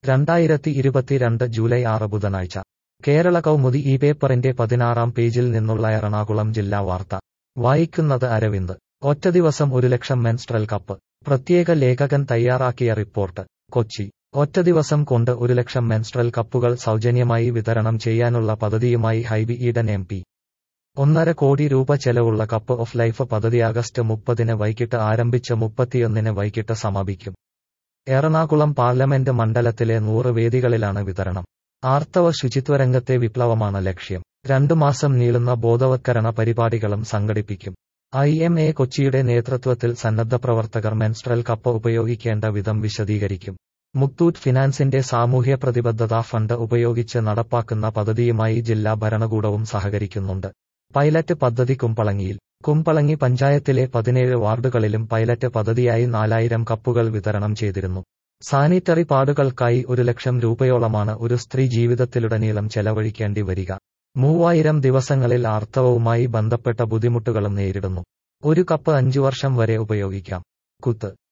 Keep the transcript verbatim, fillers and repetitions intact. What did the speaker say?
രണ്ടായിരത്തി ഇരുപത്തിരണ്ട് ജൂലൈ ആറ് ബുധനാഴ്ച കേരള കൗമുദി ഈ പേപ്പറിന്റെ പതിനാറാം പേജിൽ നിന്നുള്ള എറണാകുളം ജില്ലാ വാർത്ത വായിക്കുന്നത് അരവിന്ദ്. ഒറ്റ ദിവസം ഒരു ലക്ഷം മെൻസ്ട്രൽ കപ്പ്. പ്രത്യേക ലേഖകൻ തയ്യാറാക്കിയ റിപ്പോർട്ട്. കൊച്ചി. ഒറ്റ ദിവസം കൊണ്ട് ഒരു ലക്ഷം മെൻസ്ട്രൽ കപ്പുകൾ സൗജന്യമായി വിതരണം ചെയ്യാനുള്ള പദ്ധതിയുമായി ഹൈബി ഈഡൻ എം പി. ഒന്നര കോടി രൂപ ചെലവുള്ള കപ്പ് ഓഫ് ലൈഫ് പദ്ധതി ആഗസ്റ്റ് മുപ്പതിന് വൈകിട്ട് ആരംഭിച്ച് മുപ്പത്തിയൊന്നിന് വൈകിട്ട് സമാപിക്കും. എറണാകുളം പാർലമെന്റ് മണ്ഡലത്തിലെ നൂറ് വേദികളിലാണ് വിതരണം. ആർത്തവ ശുചിത്വരംഗത്തെ വിപ്ലവമാണ് ലക്ഷ്യം. രണ്ടു മാസം നീളുന്ന ബോധവത്കരണ പരിപാടികളും സംഘടിപ്പിക്കും. ഐ എം എ കൊച്ചിയുടെ നേതൃത്വത്തിൽ സന്നദ്ധപ്രവർത്തകർ മെൻസ്ട്രൽ കപ്പ് ഉപയോഗിക്കേണ്ട വിധം വിശദീകരിക്കും. മുത്തൂറ്റ് ഫിനാൻസിന്റെ സാമൂഹ്യ പ്രതിബദ്ധതാ ഫണ്ട് ഉപയോഗിച്ച് നടപ്പാക്കുന്ന പദ്ധതിയുമായി ജില്ലാ ഭരണകൂടവും സഹകരിക്കുന്നുണ്ട്. പൈലറ്റ് പദ്ധതി കുമ്പളങ്ങിയിൽ. കുമ്പളങ്ങി പഞ്ചായത്തിലെ പതിനേഴ് വാർഡുകളിലും പൈലറ്റ് പദ്ധതിയായി നാലായിരം കപ്പുകൾ വിതരണം ചെയ്തിരുന്നു. സാനിറ്ററി പാഡുകൾക്കായി ഒരു ലക്ഷം രൂപയോളമാണ് ഒരു സ്ത്രീ ജീവിതത്തിലുടനീളം ചെലവഴിക്കേണ്ടി വരിക. മൂവായിരം ദിവസങ്ങളിൽ ആർത്തവവുമായി ബന്ധപ്പെട്ട ബുദ്ധിമുട്ടുകളും നേരിടുന്നു. ഒരു കപ്പ് അഞ്ചു വർഷം വരെ ഉപയോഗിക്കാം. കുത്ത്.